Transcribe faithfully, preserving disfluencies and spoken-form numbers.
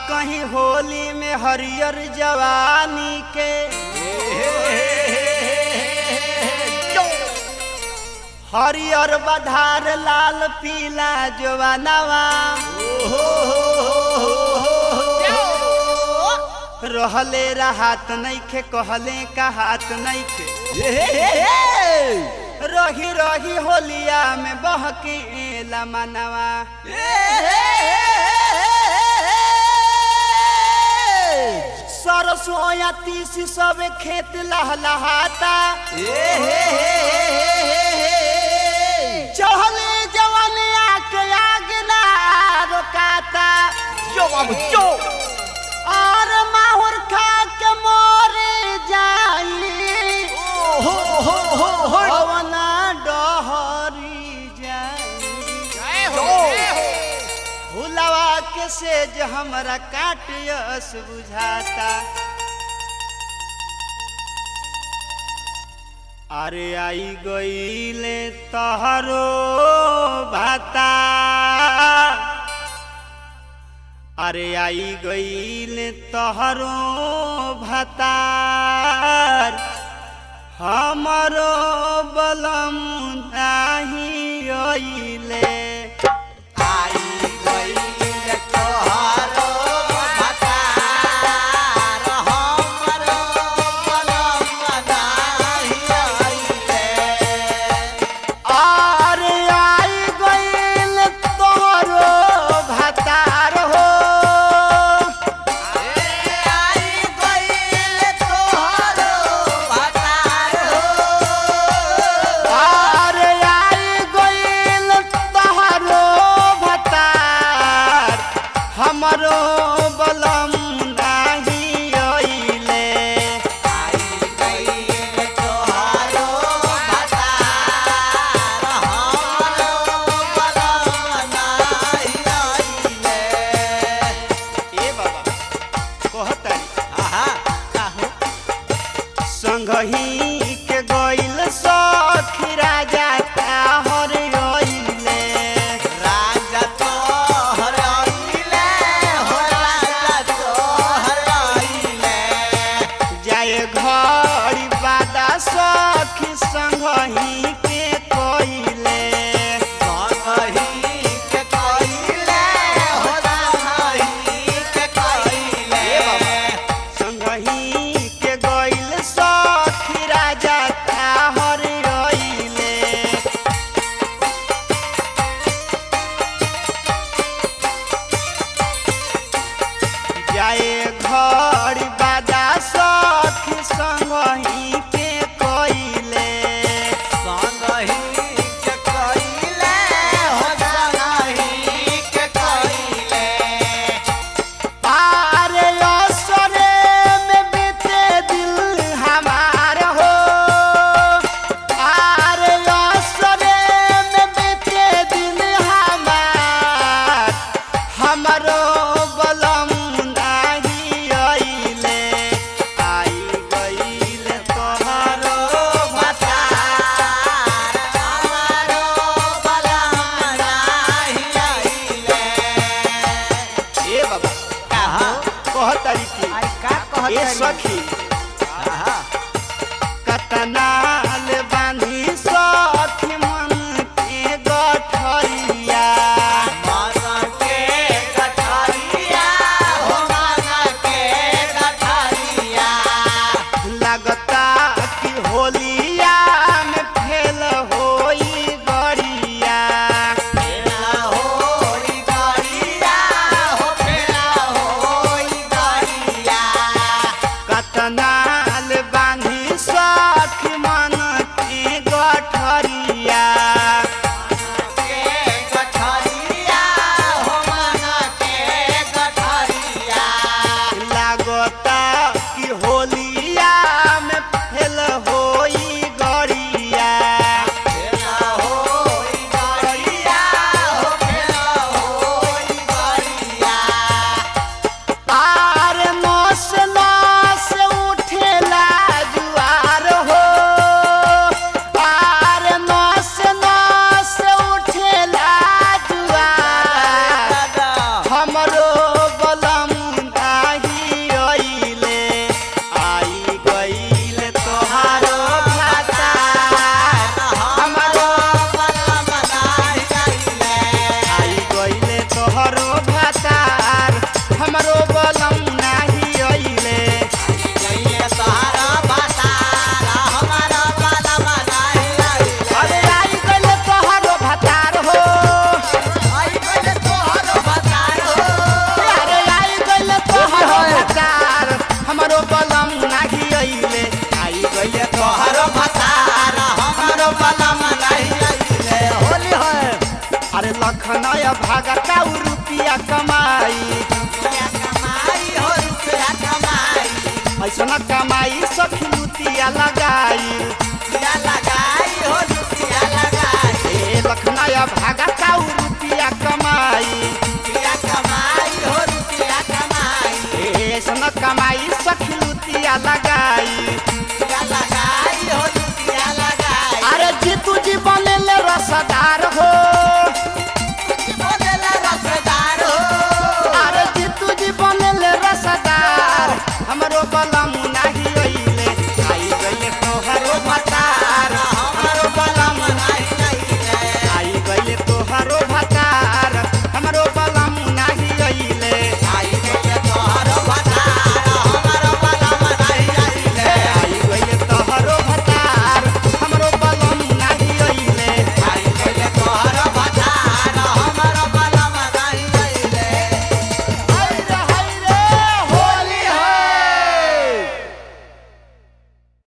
कहीं होली में हरियर जवानी के हरियर बधार लाल पीला जवानवा रहले राहत नइखे कहले का हाथ नइखे रही रही होलिया में बहके मनवा सरसों या तीसी सब खेत लहलहाता चढ़ले जवानी आके आग ना रोकाता जो बाबू जो और माहुर खा के मोरे जाई हो हो हो हो भवना डहरी जाई हुलवा के सेज हमरा काटियस बुझाता अरे आई गईले तहरो भाता अरे आई गईले तहरो भातार हमरो बलम नाही आइले आई गईले तोहरो भातार हमरो बलम नाही आइले अरे आई गईले तोहरो भातार हो आई गईले तोहरो भातार हो अरे आई गईले तोहरो भातार हमरो बलम नाही आइले आई गईले तोहरो भातार हमरो बलम नाही आइले ए बाबा कहतारी आहा काहू संगही के गइल सखी राजा ताहर आइले राजा तोहर आइले हो राजा तोहर आइले जाए घड़ी बादा सखी संगही के कइले संगही के कइले हो संगही के कइले संगही के गइल सखी राजा ताहर आइले जाए घड़ी बादा सखी संगही के कइले संगही लगा